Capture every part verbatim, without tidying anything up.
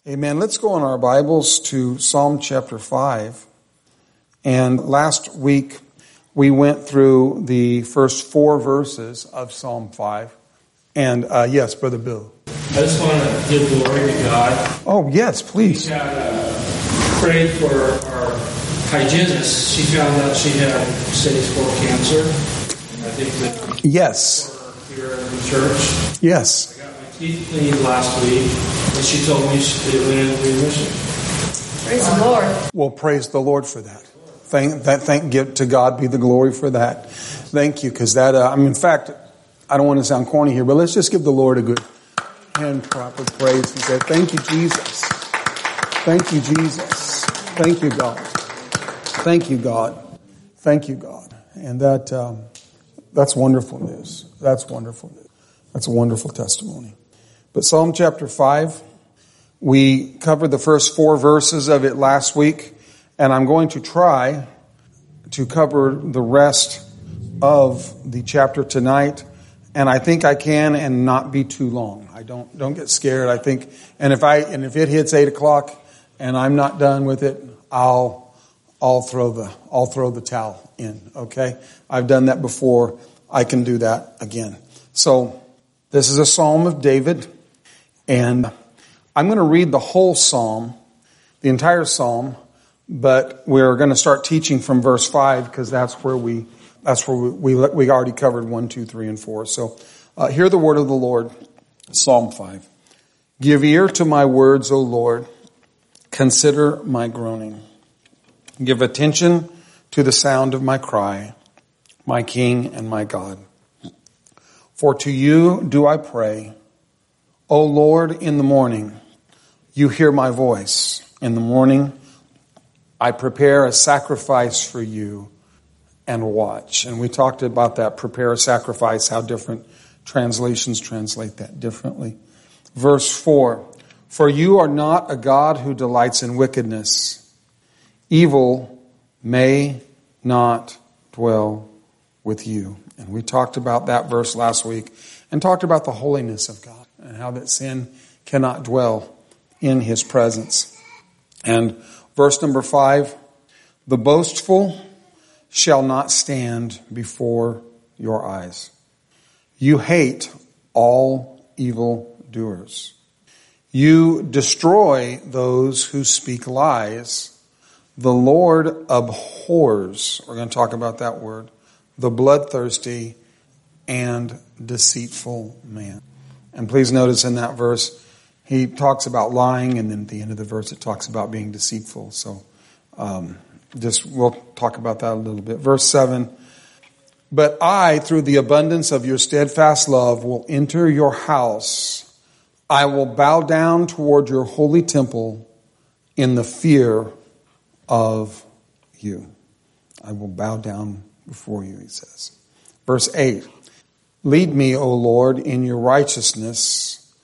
Amen. Let's go in our Bibles to Psalm chapter five. And last week we went through the first four verses of Psalm five. And uh, yes, Brother Bill. I just want to give glory to God. Oh, yes, please. We had uh, prayed for our hygienist. She found out she had stage four cancer. I think that yes. Here in the church. Yes. I got my teeth cleaned last week, and she told me it went into remission. Praise the Lord. Well, praise the Lord for that. Thank, that, thank give to God be the glory for that. Thank you, because that. Uh, I mean, in fact, I don't want to sound corny here, but let's just give the Lord a good hand proper praise and say, "Thank you, Jesus. Thank you, Jesus. Thank you, God. Thank you, God. Thank you, God." And that um, that's wonderful news. That's wonderful news. That's a wonderful testimony. But Psalm chapter five, we covered the first four verses of it last week, and I'm going to try to cover the rest of the chapter tonight, and I think I can and not be too long. I don't don't get scared. I think, and if I and if it hits eight o'clock and I'm not done with it, I'll I'll throw the I'll throw the towel in. Okay, I've done that before. I can do that again. So this is a Psalm of David, and I'm going to read the whole Psalm, the entire Psalm, but we're going to start teaching from verse five because that's where we that's where we we, we already covered one, two, three, and four. So uh, hear the word of the Lord, Psalm five. Give ear to my words, O Lord. Consider my groaning. Give attention to the sound of my cry, my King and my God. For to you do I pray, O Lord, in the morning. You hear my voice. In the morning, I prepare a sacrifice for you and watch. And we talked about that, prepare a sacrifice, how different translations translate that differently. Verse four, for you are not a God who delights in wickedness. Evil may not dwell with you. And we talked about that verse last week and talked about the holiness of God and how that sin cannot dwell in his presence. And verse number five, the boastful shall not stand before your eyes. You hate all evildoers. You destroy those who speak lies. The Lord abhors, we're going to talk about that word, the bloodthirsty and deceitful man. And please notice in that verse, he talks about lying, and then at the end of the verse, it talks about being deceitful. So um, just we'll talk about that a little bit. Verse seven, but I, through the abundance of your steadfast love, will enter your house. I will bow down toward your holy temple in the fear of you. I will bow down before you, he says. Verse eight, lead me, O Lord, in your righteousness,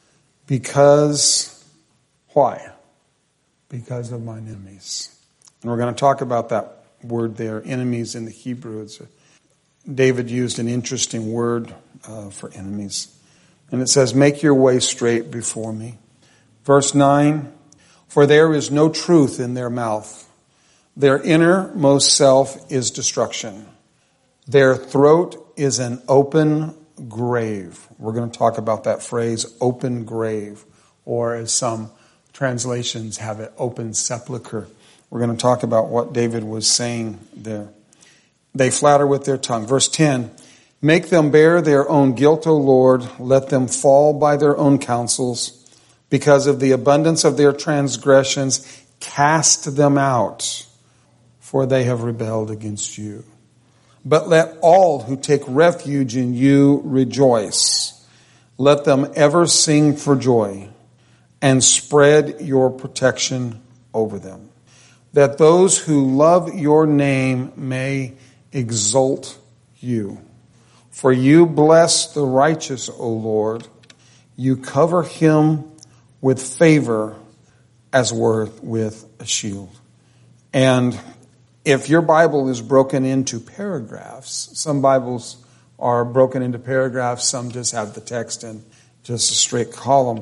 because, why? Because of mine enemies. And we're going to talk about that word there, enemies in the Hebrew. It's a, David used an interesting word uh, for enemies. And it says, make your way straight before me. Verse nine, for there is no truth in their mouth. Their innermost self is destruction. Their throat is an open grave. We're going to talk about that phrase, open grave, or as some translations have it, open sepulcher. We're going to talk about what David was saying there. They flatter with their tongue. Verse ten, make them bear their own guilt, O Lord. Let them fall by their own counsels. Because of the abundance of their transgressions, cast them out, for they have rebelled against you. But let all who take refuge in you rejoice. Let them ever sing for joy and spread your protection over them. That those who love your name may exalt you. For you bless the righteous, O Lord. You cover him with favor as with a shield. And if your Bible is broken into paragraphs, some Bibles are broken into paragraphs, some just have the text in just a straight column.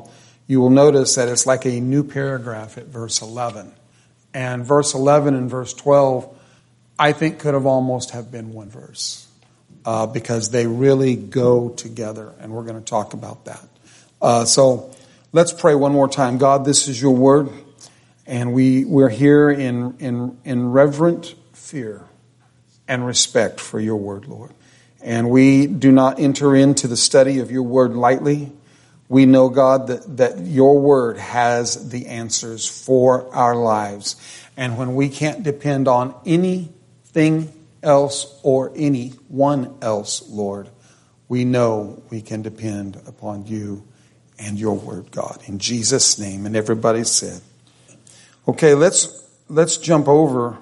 you will notice that it's like a new paragraph at verse eleven. And verse eleven and verse twelve, I think, could have almost have been one verse uh, because they really go together, and we're going to talk about that. Uh, so let's pray one more time. God, this is your word, and we, we're here in, in, in reverent fear and respect for your word, Lord. And we do not enter into the study of your word lightly. We know, God, that, that your word has the answers for our lives. And when we can't depend on anything else or anyone else, Lord, we know we can depend upon you and your word, God. In Jesus' name. And everybody said. Okay, let's let's jump over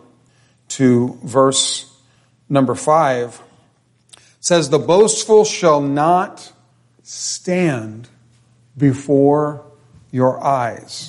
to verse number five. It says, the boastful shall not stand before your eyes.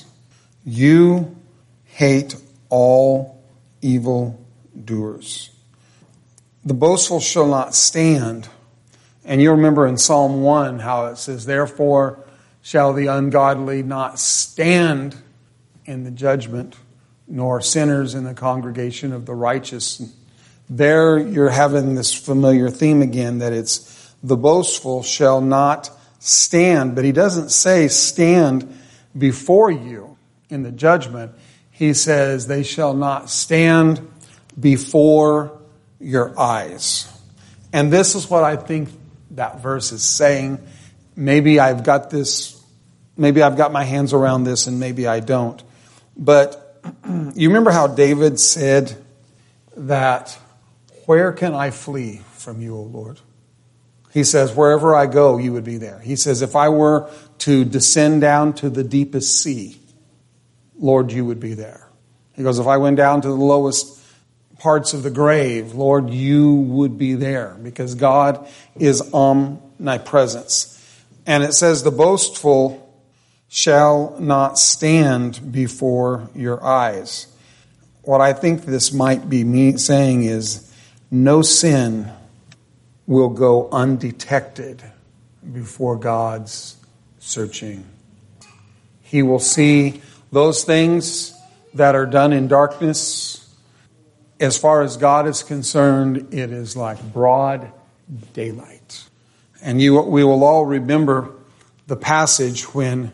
You hate all evil doers. The boastful shall not stand. And you remember in Psalm one how it says, therefore shall the ungodly not stand in the judgment, nor sinners in the congregation of the righteous. There you're having this familiar theme again, that it's the boastful shall not stand. But he doesn't say stand before you in the judgment. He says they shall not stand before your eyes. And this is what I think that verse is saying. Maybe I've got this, maybe I've got my hands around this and maybe I don't. But you remember how David said that, where can I flee from you, O Lord? He says, wherever I go, you would be there. He says, if I were to descend down to the deepest sea, Lord, you would be there. He goes, if I went down to the lowest parts of the grave, Lord, you would be there, because God is omnipresence. And it says, the boastful shall not stand before your eyes. What I think this might be me saying is, no sin will go undetected before God's searching. He will see those things that are done in darkness. As far as God is concerned, it is like broad daylight. And you, we will all remember the passage when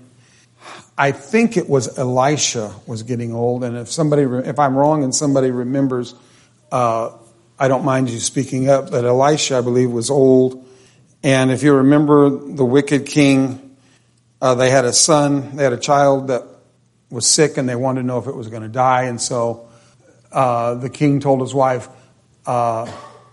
I think it was Elisha was getting old. And if somebody, if I'm wrong and somebody remembers, uh, I don't mind you speaking up. But Elisha, I believe, was old. And if you remember the wicked king, uh, they had a son, they had a child that was sick, and they wanted to know if it was going to die. And so uh, the king told his wife, uh,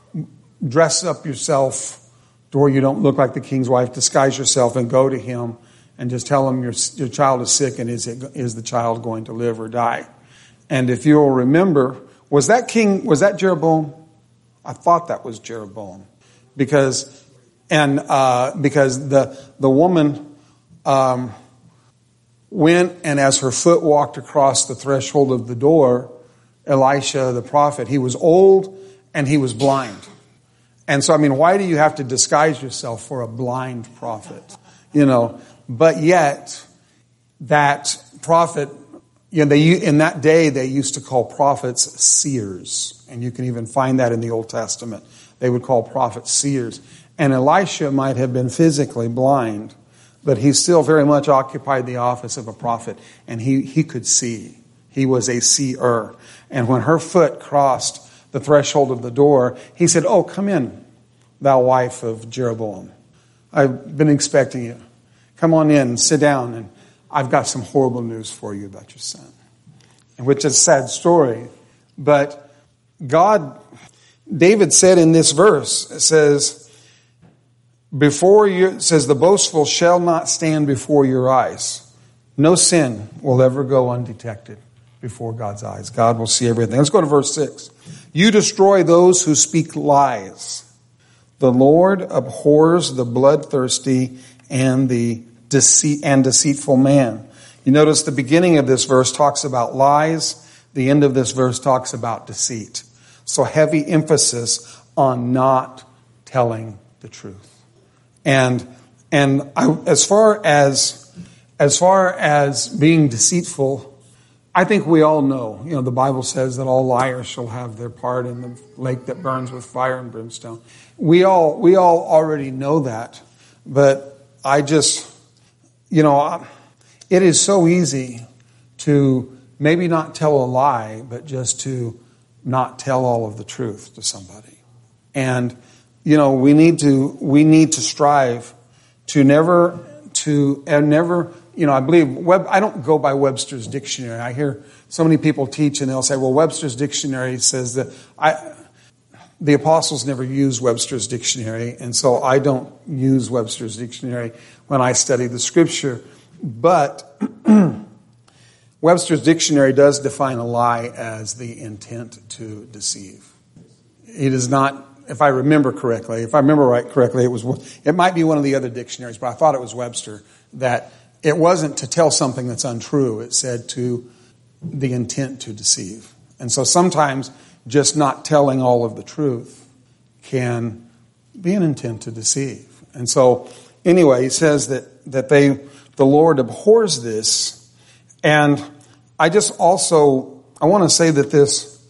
dress up yourself to where you don't look like the king's wife, disguise yourself and go to him and just tell him your your child is sick, and is it, is the child going to live or die? And if you'll remember, was that king, was that Jeroboam? I thought that was Jeroboam. Because, and, uh, because the, the woman, um, went, and as her foot walked across the threshold of the door, Elisha, the prophet, he was old and he was blind. And so, I mean, why do you have to disguise yourself for a blind prophet? You know, but yet that prophet, you know, they, in that day, they used to call prophets seers. And you can even find that in the Old Testament. They would call prophets seers. And Elisha might have been physically blind, but he still very much occupied the office of a prophet. And he, he could see. He was a seer. And when her foot crossed the threshold of the door, he said, oh, come in, thou wife of Jeroboam. I've been expecting you. Come on in, sit down, and I've got some horrible news for you about your son. Which is a sad story. But God, David said in this verse, it says, before you, it says, the boastful shall not stand before your eyes. No sin will ever go undetected before God's eyes. God will see everything. Let's go to verse six. You destroy those who speak lies. The Lord abhors the bloodthirsty and the deceit and deceitful man. You notice the beginning of this verse talks about lies. The end of this verse talks about deceit. So heavy emphasis on not telling the truth. And and I, as far as as far as being deceitful, I think we all know, you know, the Bible says that all liars shall have their part in the lake that burns with fire and brimstone. We all, we all already know that, but I just, you know, it is so easy to maybe not tell a lie, but just to not tell all of the truth to somebody. And, you know, we need to, we need to strive to never, to, and never, you know, I believe, Web, I don't go by Webster's dictionary. I hear so many people teach and they'll say, well, Webster's dictionary says that I, the apostles never used Webster's dictionary, and so I don't use Webster's dictionary when I study the scripture. But Webster's dictionary does define a lie as the intent to deceive. It is not, if I remember correctly, if I remember right correctly, it was, it might be one of the other dictionaries, but I thought it was Webster, that it wasn't to tell something that's untrue. It said to the intent to deceive. And so sometimes just not telling all of the truth can be an intent to deceive. And so anyway, he says that, that they, the Lord abhors this. And I just also, I want to say that this,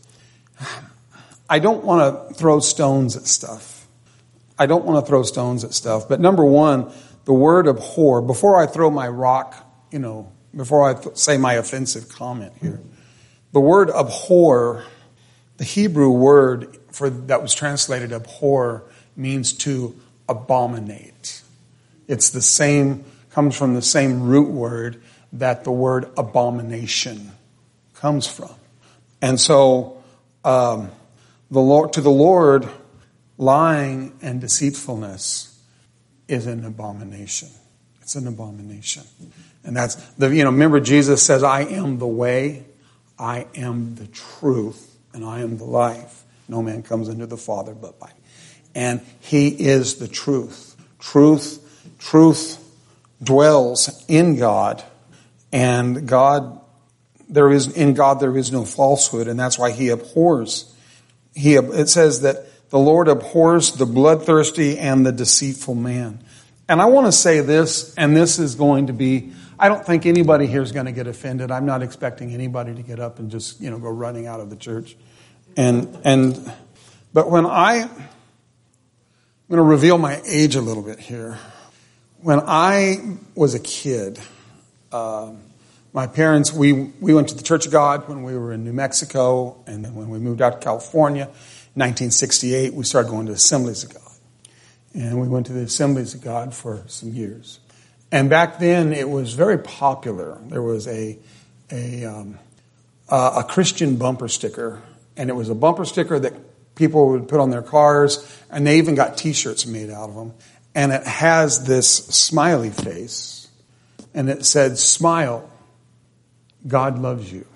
I don't want to throw stones at stuff. I don't want to throw stones at stuff. But number one, the word abhor, before I throw my rock, you know, before I th- say my offensive comment here, the word abhor, the Hebrew word for that was translated abhor means to abominate. It's the same, comes from the same root word that the word abomination comes from. And so, um, the Lord, to the Lord, lying and deceitfulness is an abomination. It's an abomination. And that's, the you know, remember Jesus says, I am the way, I am the truth, and I am the life. No man comes unto the Father but by me. And He is the truth. Truth, truth dwells in God, and God, there is, in God there is no falsehood, and that's why He abhors. He, it says that the Lord abhors the bloodthirsty and the deceitful man. And I want to say this, and this is going to be, I don't think anybody here is going to get offended. I'm not expecting anybody to get up and just, you know, go running out of the church. And, and, but when I, I'm going to reveal my age a little bit here. When I was a kid, uh, my parents, we, we went to the Church of God when we were in New Mexico, and then when we moved out to California, in nineteen sixty-eight, we started going to Assemblies of God. And we went to the Assemblies of God for some years. And back then, it was very popular. There was a a, um, a a Christian bumper sticker, and it was a bumper sticker that people would put on their cars, and they even got T-shirts made out of them. And it has this smiley face, and it said, "Smile, God loves you."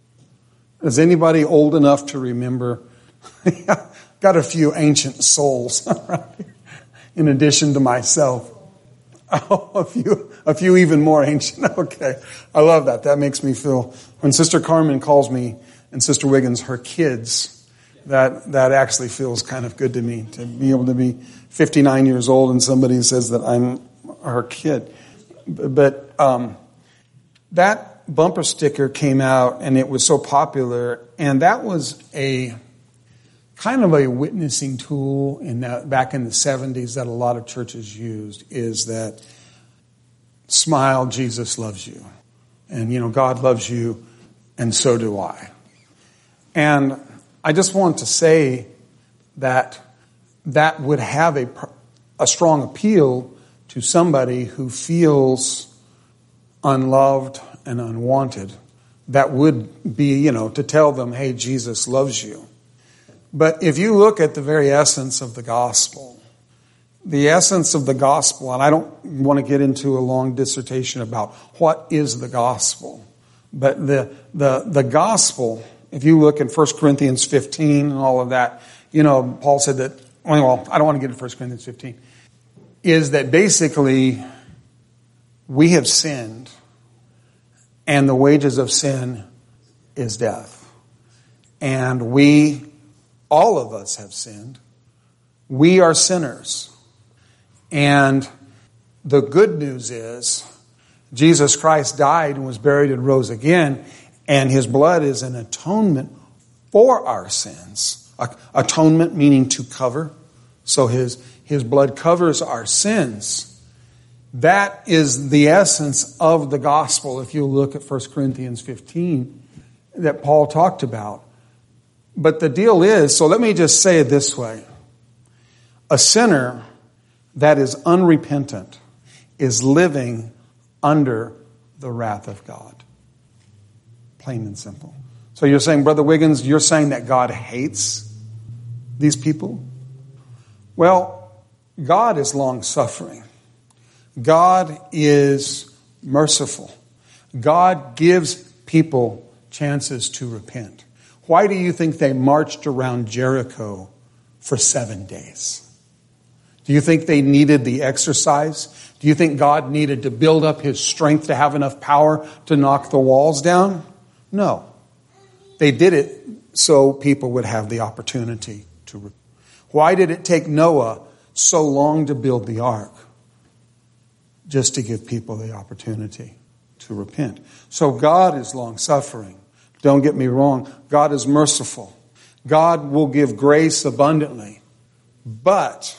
Is anybody old enough to remember? Got a few ancient souls right here, in addition to myself. Oh, a few, a few even more ancient. Okay, I love that. That makes me feel. When Sister Carmen calls me and Sister Wiggins her kids, that that actually feels kind of good to me, to be able to be fifty-nine years old and somebody says that I'm her kid. But um, that bumper sticker came out and it was so popular, and that was a kind of a witnessing tool in that back in the seventies that a lot of churches used, is that smile, Jesus loves you. And, you know, God loves you, and so do I. And I just want to say that that would have a, a strong appeal to somebody who feels unloved and unwanted. That would be, you know, to tell them, hey, Jesus loves you. But if you look at the very essence of the gospel, the essence of the gospel, and I don't want to get into a long dissertation about what is the gospel, but the the the gospel, if you look in First Corinthians fifteen and all of that, you know, Paul said that, well, I don't want to get into First Corinthians fifteen, is that basically we have sinned, and the wages of sin is death. And we, all of us have sinned. We are sinners. And the good news is Jesus Christ died and was buried and rose again, and his blood is an atonement for our sins. Atonement meaning to cover. So his, his blood covers our sins. That is the essence of the gospel, if you look at First Corinthians fifteen, that Paul talked about. But the deal is, so let me just say it this way. A sinner that is unrepentant is living under the wrath of God. Plain and simple. So you're saying, Brother Wiggins, you're saying that God hates these people? Well, God is long-suffering. God is merciful. God gives people chances to repent. Why do you think they marched around Jericho for seven days? Do you think they needed the exercise? Do you think God needed to build up his strength to have enough power to knock the walls down? No. They did it so people would have the opportunity to repent. Why did it take Noah so long to build the ark? Just to give people the opportunity to repent. So God is long-suffering. Don't get me wrong. God is merciful. God will give grace abundantly. But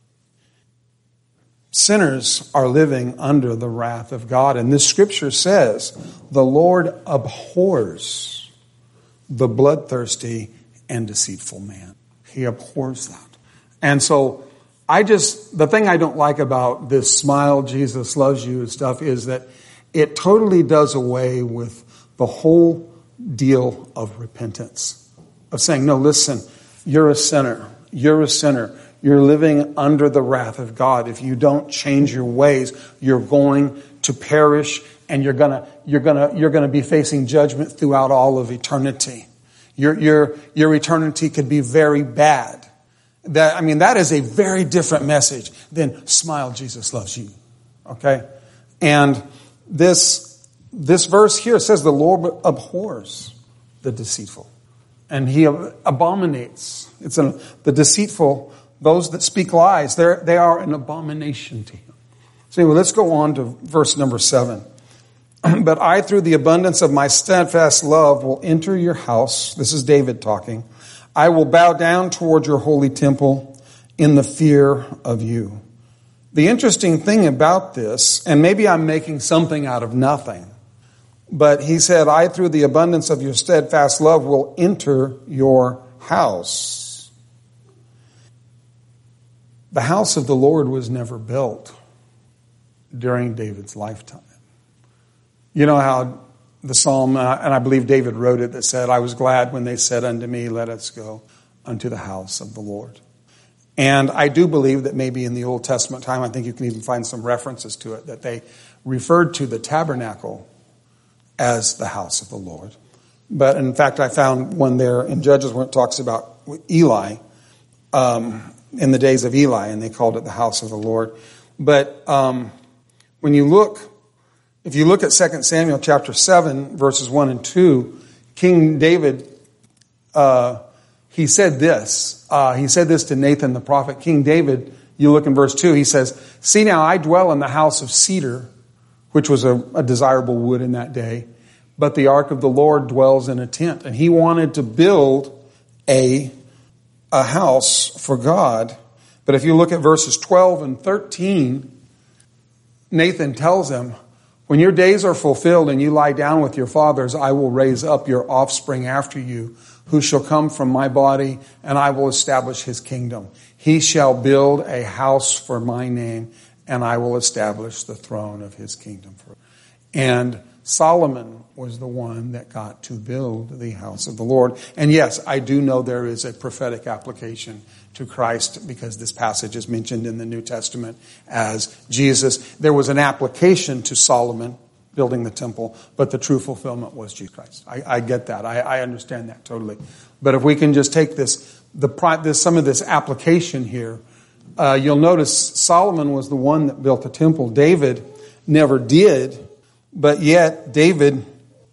sinners are living under the wrath of God. And this scripture says, the Lord abhors the bloodthirsty and deceitful man. He abhors that. And so I just, the thing I don't like about this smile, Jesus loves you and stuff is that it totally does away with the whole deal of repentance. Of saying, no, listen, you're a sinner. You're a sinner. You're living under the wrath of God. If you don't change your ways, you're going to perish, and you're gonna you're gonna you're gonna be facing judgment throughout all of eternity. Your your your eternity could be very bad. That I mean, that is a very different message than smile, Jesus loves you. Okay? And this this verse here says the Lord abhors the deceitful, and he abominates. It's an, the deceitful. Those that speak lies, they they are an abomination to him. So anyway, let's go on to verse number seven. But I, through the abundance of my steadfast love, will enter your house. This is David talking. I will bow down toward your holy temple in the fear of you. The interesting thing about this, and maybe I'm making something out of nothing, but he said, I, through the abundance of your steadfast love, will enter your house. The house of the Lord was never built during David's lifetime. You know how the psalm, and I believe David wrote it, that said, I was glad when they said unto me, let us go unto the house of the Lord. And I do believe that maybe in the Old Testament time, I think you can even find some references to it, that they referred to the tabernacle as the house of the Lord. But in fact, I found one there in Judges where it talks about Eli, um, in the days of Eli, and they called it the house of the Lord. But um, when you look, if you look at Second Samuel chapter seven, verses one and two, King David, uh, he said this. Uh, he said this to Nathan the prophet. King David, you look in verse two, he says, see now, I dwell in the house of cedar, which was a, a desirable wood in that day, but the ark of the Lord dwells in a tent. And he wanted to build a a house for God. But if you look at verses twelve and thirteen, Nathan tells him, when your days are fulfilled and you lie down with your fathers, I will raise up your offspring after you, who shall come from my body, and I will establish his kingdom. He shall build a house for my name, and I will establish the throne of his kingdom. And Solomon was the one that got to build the house of the Lord. And yes, I do know there is a prophetic application to Christ because this passage is mentioned in the New Testament as Jesus. There was an application to Solomon building the temple, but the true fulfillment was Jesus Christ. I, I get that. I, I understand that totally. But if we can just take this, the this, some of this application here, uh, you'll notice Solomon was the one that built the temple. David never did. But yet, David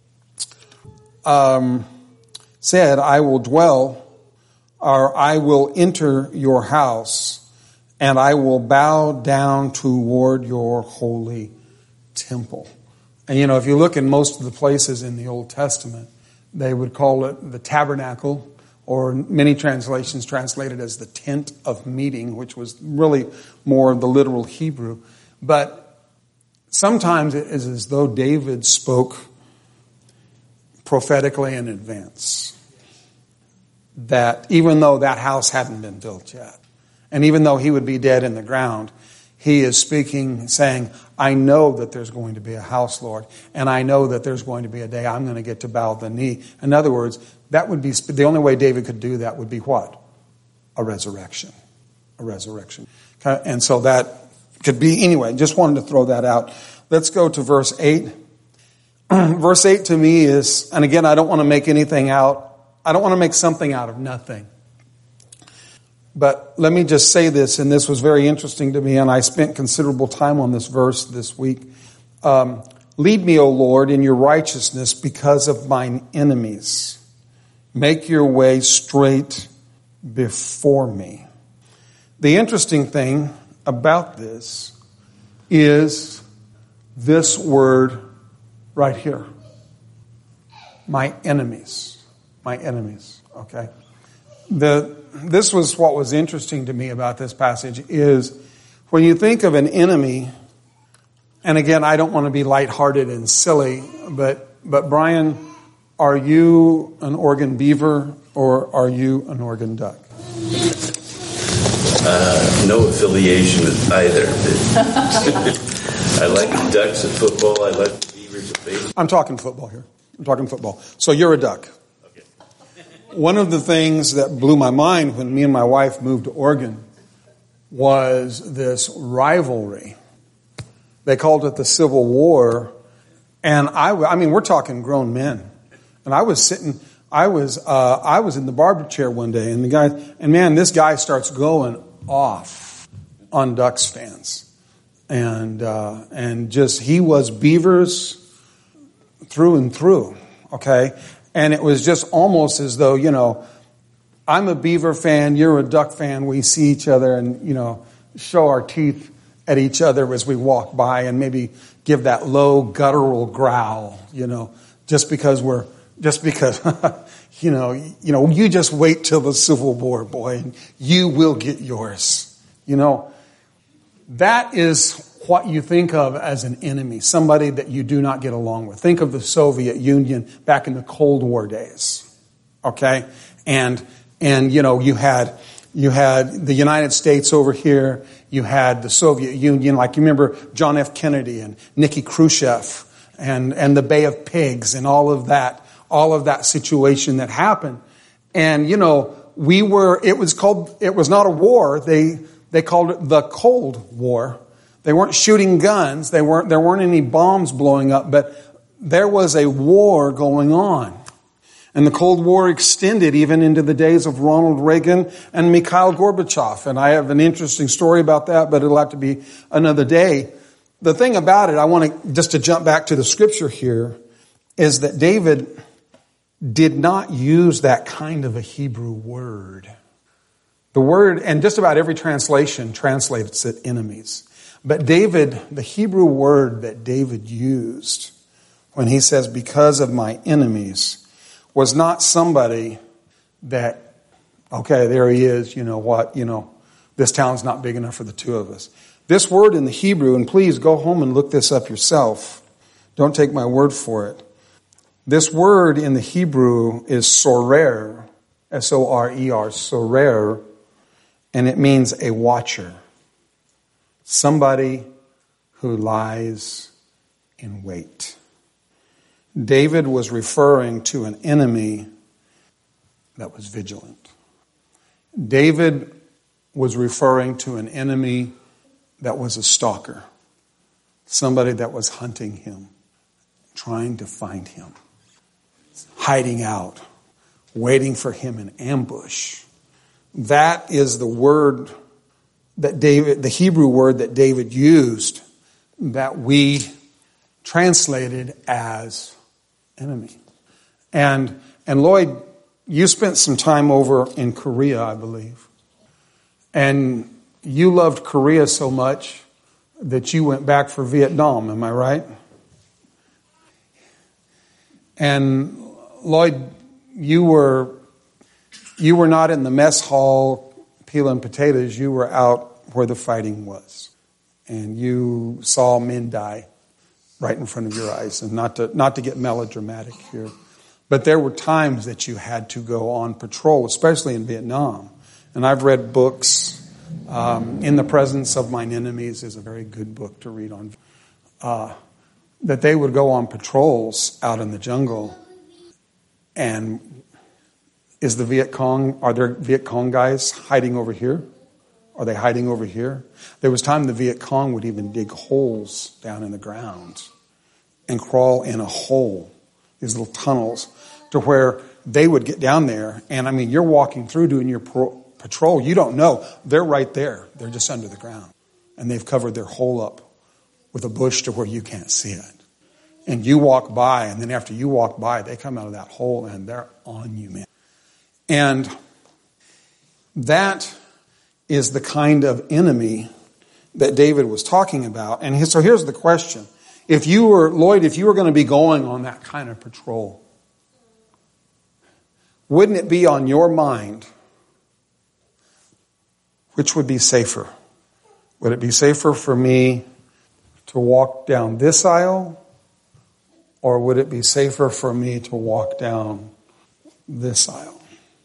um, said, I will dwell, or I will enter your house, and I will bow down toward your holy temple. And you know, if you look in most of the places in the Old Testament, they would call it the tabernacle, or many translations translate it as the tent of meeting, which was really more the literal Hebrew. But sometimes it is as though David spoke prophetically in advance. That even though that house hadn't been built yet, and even though he would be dead in the ground, he is speaking, saying, I know that there's going to be a house, Lord, and I know that there's going to be a day I'm going to get to bow the knee. In other words, that would be the only way David could do that would be what? A resurrection. A resurrection. Okay? And so that could be, anyway, just wanted to throw that out. Let's go to verse eight. Verse eight to me is, and again, I don't want to make anything out, I don't want to make something out of nothing. But let me just say this, and this was very interesting to me, and I spent considerable time on this verse this week. Um, Lead me, O Lord, in your righteousness because of mine enemies. Make your way straight before me. The interesting thing about this is this word right here. My enemies. My enemies. Okay? The This was what was interesting to me about this passage is when you think of an enemy, and again, I don't want to be lighthearted and silly, but but Brian, are you an Oregon beaver or are you an Oregon duck? Uh, no affiliation with either. I like the Ducks at football. I like the Beavers at baseball. I'm talking football here. I'm talking football. So you're a duck. One of the things that blew my mind when me and my wife moved to Oregon was this rivalry. They called it the Civil War. And I, I mean, we're talking grown men. And I was sitting, I was, uh, I was in the barber chair one day, and the guy, and man, this guy starts going off on Ducks fans. And, uh, and just, he was Beavers through and through. Okay. And it was just almost as though, you know, I'm a Beaver fan, you're a Duck fan. We see each other and, you know, show our teeth at each other as we walk by and maybe give that low guttural growl, you know, just because we're, just because, you know, you know, you just wait till the Civil War, boy, and you will get yours. You know, that is what you think of as an enemy, somebody that you do not get along with. Think of the Soviet Union back in the Cold War days, okay? And, and you know, you had, you had the United States over here, you had the Soviet Union, like you remember John F. Kennedy and Nikki Khrushchev and, and the Bay of Pigs and all of that, all of that situation that happened. And, you know, we were, it was called, it was not a war, they, they called it the Cold War. They weren't shooting guns. They weren't, there weren't any bombs blowing up, but there was a war going on. And the Cold War extended even into the days of Ronald Reagan and Mikhail Gorbachev. And I have an interesting story about that, but it'll have to be another day. The thing about it, I want to, just to jump back to the scripture here, is that David did not use that kind of a Hebrew word. The word, and just about every translation translates it enemies. But David, the Hebrew word that David used when he says, because of my enemies, was not somebody that, okay, there he is, you know what, you know, this town's not big enough for the two of us. This word in the Hebrew, and please go home and look this up yourself. Don't take my word for it. This word in the Hebrew is sorer, S O R E R, sorer, and it means a watcher. Somebody who lies in wait. David was referring to an enemy that was vigilant. David was referring to an enemy that was a stalker. Somebody that was hunting him, trying to find him, hiding out, waiting for him in ambush. That is the word that David, the Hebrew word that David used, that we translated as enemy. And and Lloyd, you spent some time over in Korea, I believe. And you loved Korea so much that you went back for Vietnam, am I right? And Lloyd, you were you were not in the mess hall peeling potatoes. You were out where the fighting was. And you saw men die right in front of your eyes. And not to not to get melodramatic here, but there were times that you had to go on patrol, especially in Vietnam. And I've read books. Um, In the Presence of Mine Enemies is a very good book to read on. Uh, that they would go on patrols out in the jungle. And is the Viet Cong, are there Viet Cong guys hiding over here? Are they hiding over here? There was time the Viet Cong would even dig holes down in the ground and crawl in a hole, these little tunnels, to where they would get down there. And I mean, you're walking through doing your pro- patrol. You don't know. They're right there. They're just under the ground. And they've covered their hole up with a bush to where you can't see it. And you walk by, and then after you walk by, they come out of that hole and they're on you, man. And that is the kind of enemy that David was talking about. And so here's the question. If you were, Lloyd, if you were going to be going on that kind of patrol, wouldn't it be on your mind which would be safer? Would it be safer for me to walk down this aisle, or would it be safer for me to walk down this aisle?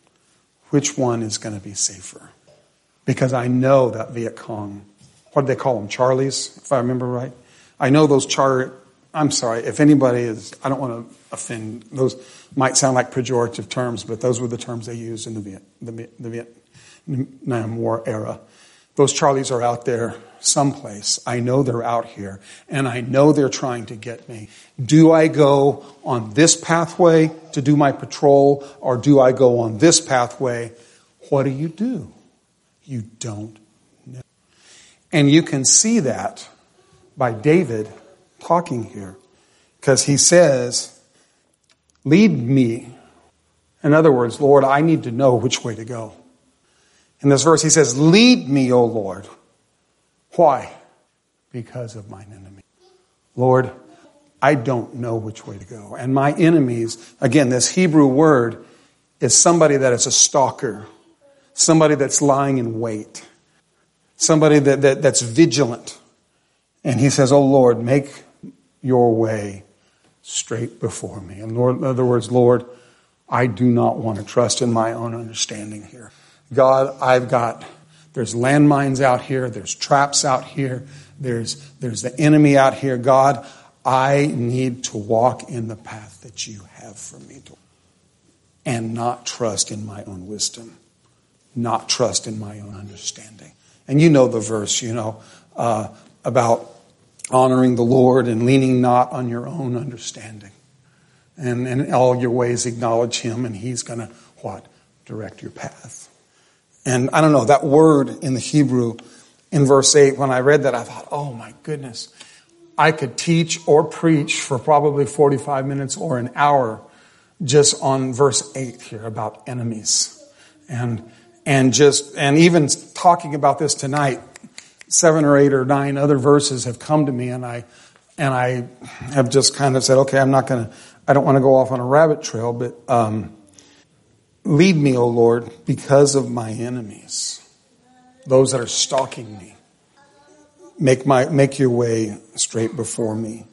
Which one is going to be safer? Because I know that Viet Cong, what do they call them? Charlies, if I remember right. I know those Char, I'm sorry, if anybody is, I don't want to offend, those might sound like pejorative terms, but those were the terms they used in the Viet, the, the Vietnam War era. Those Charlies are out there someplace. I know they're out here, and I know they're trying to get me. Do I go on this pathway to do my patrol, or do I go on this pathway? What do you do? You don't know. And you can see that by David talking here, because he says, lead me. In other words, Lord, I need to know which way to go. In this verse, he says, lead me, O Lord. Why? Because of mine enemy. Lord, I don't know which way to go. And my enemies, again, this Hebrew word is somebody that is a stalker, somebody that's lying in wait, somebody that, that that's vigilant. And he says, oh Lord, make your way straight before me. And Lord, in other words, Lord, I do not want to trust in my own understanding here. God, I've got, there's landmines out here, there's traps out here, there's there's the enemy out here. God, I need to walk in the path that you have for me to, and not trust in my own wisdom, not trust in my own understanding. And you know the verse, you know, uh, about honoring the Lord and leaning not on your own understanding. And in all your ways acknowledge him, and he's going to, what? Direct your path. And I don't know, that word in the Hebrew in verse eight, when I read that, I thought, oh my goodness, I could teach or preach for probably forty-five minutes or an hour just on verse eight here about enemies. And and just and even talking about this tonight, seven or eight or nine other verses have come to me, and I and I have just kind of said, okay, I'm not going to, I don't want to go off on a rabbit trail, but um lead me, O Lord, because of my enemies, those that are stalking me. Make my make your way straight before me.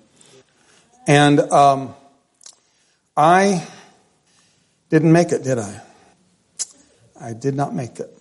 And um, I didn't make it, did I? I did not make it.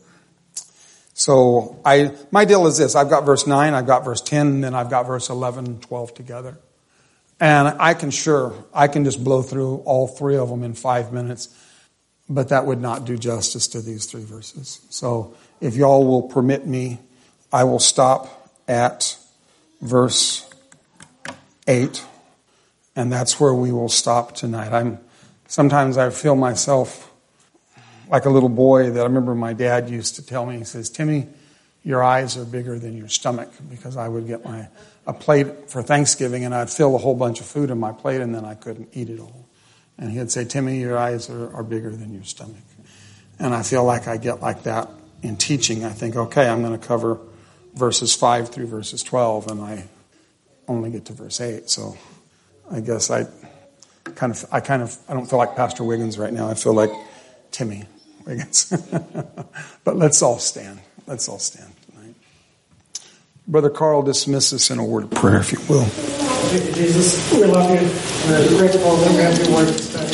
So I my deal is this. I've got verse nine, I've got verse ten, and then I've got verse eleven and twelve together. And I can sure, I can just blow through all three of them in five minutes. But that would not do justice to these three verses. So if y'all will permit me, I will stop at verse eight. And that's where we will stop tonight. I'm sometimes I feel myself like a little boy that I remember my dad used to tell me. He says, Timmy, your eyes are bigger than your stomach, because I would get my a plate for Thanksgiving and I'd fill a whole bunch of food in my plate and then I couldn't eat it all. And he'd say, Timmy, your eyes are, are bigger than your stomach. And I feel like I get like that in teaching. I think, okay, I'm going to cover verses five through verses twelve, and I only get to verse eight. So I guess I kind of, I kind of, I don't feel like Pastor Wiggins right now. I feel like Timmy Wiggins. But let's all stand. Let's all stand tonight. Brother Carl, dismiss us in a word of prayer, if you will. Thank you, Jesus. We love you. We're grateful that we have your word to study.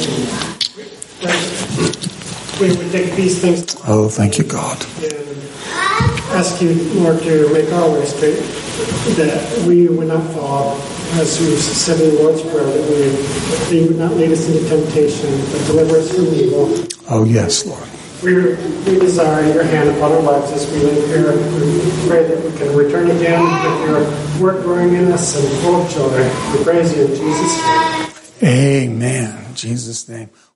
We would take these things. Oh, thank you, God. And ask you, Lord, to make our way straight, that we would not fall, as you said in the Lord's Prayer, that, we, that you would not lead us into temptation, but deliver us from evil. Oh, yes, Lord. We, we desire your hand upon our lives as we live here. We pray that we can return again with your work growing in us and full of joy. We praise you in Jesus' name. Amen. In Jesus' name.